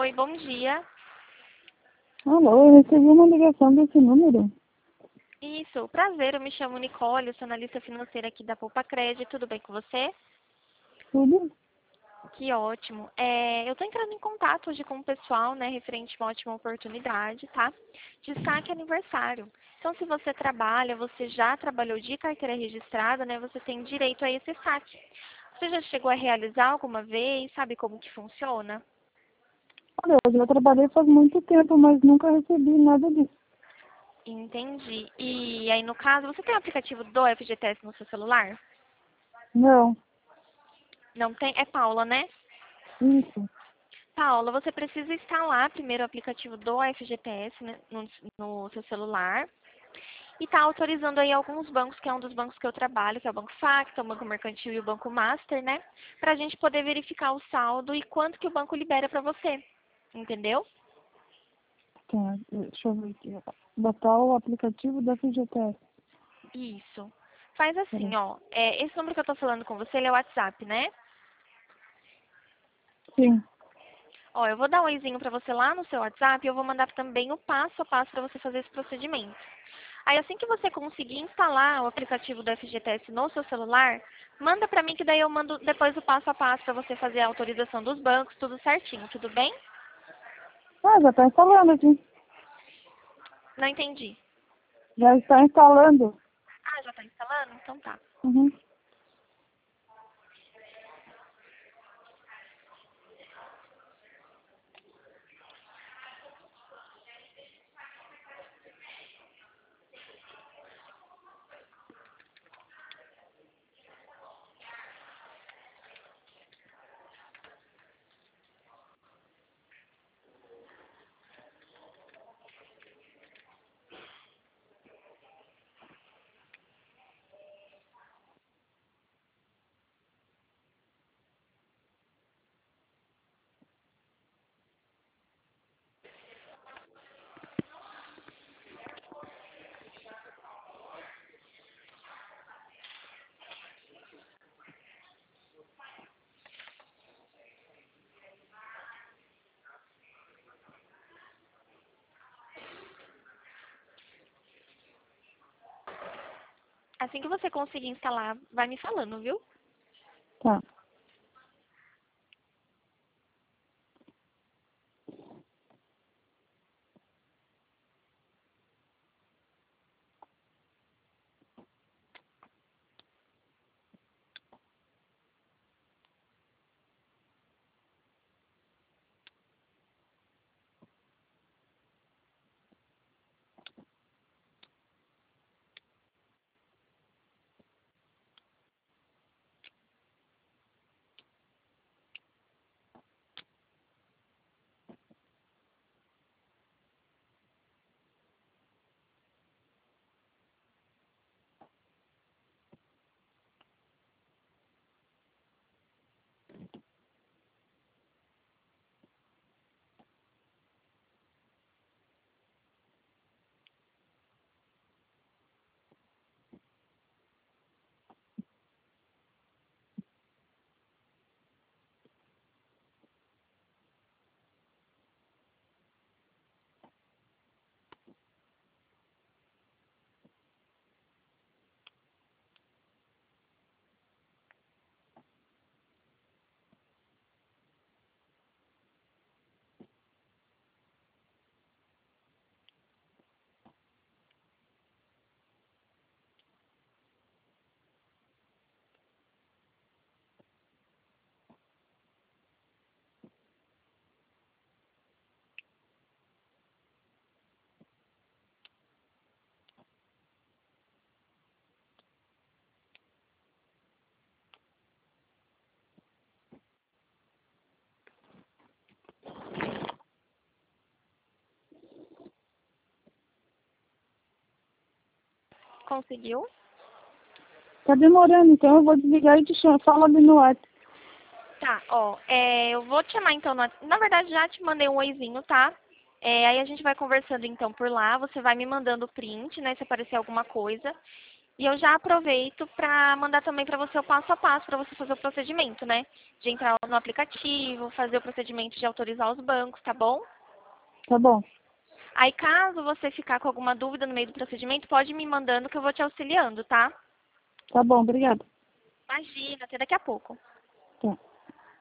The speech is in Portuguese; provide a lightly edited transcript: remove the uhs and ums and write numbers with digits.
Oi, bom dia. Alô, eu recebi uma ligação desse número. Isso, prazer, eu me chamo Nicole, eu sou analista financeira aqui da Poupa Crédito, tudo bem com você? Tudo? Que ótimo. Eu tô entrando em contato hoje com o pessoal, né, referente a uma ótima oportunidade, tá? De saque aniversário. Então, se você trabalha, você já trabalhou de carteira registrada, né, você tem direito a esse saque. Você já chegou a realizar alguma vez? Sabe como que funciona? Olha, eu já trabalhei faz muito tempo, mas nunca recebi nada disso. Entendi. E aí, no caso, você tem o aplicativo do FGTS no seu celular? Não, Não tem? É Paula, né? isso. Paula, você precisa instalar primeiro o aplicativo do FGTS, né, no seu celular e tá autorizando aí alguns bancos, que é um dos bancos que eu trabalho, que é o Banco Facto, o Banco Mercantil e o Banco Master, né? Pra gente poder verificar o saldo e quanto que o banco libera pra você. Entendeu? Tá, deixa eu ver aqui. Botar o aplicativo da FGTS. Isso. Faz assim, Peraí. ó. Esse número que eu tô falando com você, ele é o WhatsApp, né? Sim, Ó, eu vou dar um oizinho pra você lá no seu WhatsApp e eu vou mandar também o passo a passo pra você fazer esse procedimento. Aí assim que você conseguir instalar o aplicativo do FGTS no seu celular, manda pra mim que daí eu mando depois o passo a passo pra você fazer a autorização dos bancos, tudo certinho, tudo bem? ah, já está instalando aqui. Não entendi. Já está instalando. Ah, já tá instalando? Então tá. Uhum. Assim que você conseguir instalar, vai me falando, viu? Tá. Conseguiu? Tá demorando, então eu vou desligar e te chamo. Fala ali no WhatsApp. Tá, ó, eu vou te chamar então, na verdade já te mandei um oizinho, tá? Aí a gente vai conversando então por lá, você vai me mandando o print, né, se aparecer alguma coisa. E eu já aproveito para mandar também para você o passo a passo para você fazer o procedimento, né? De entrar no aplicativo, fazer o procedimento de autorizar os bancos, tá bom? Tá bom. Aí, caso você ficar com alguma dúvida no meio do procedimento, pode me mandando que eu vou te auxiliando, tá? Tá bom, obrigada. Imagina, até daqui a pouco. Tá.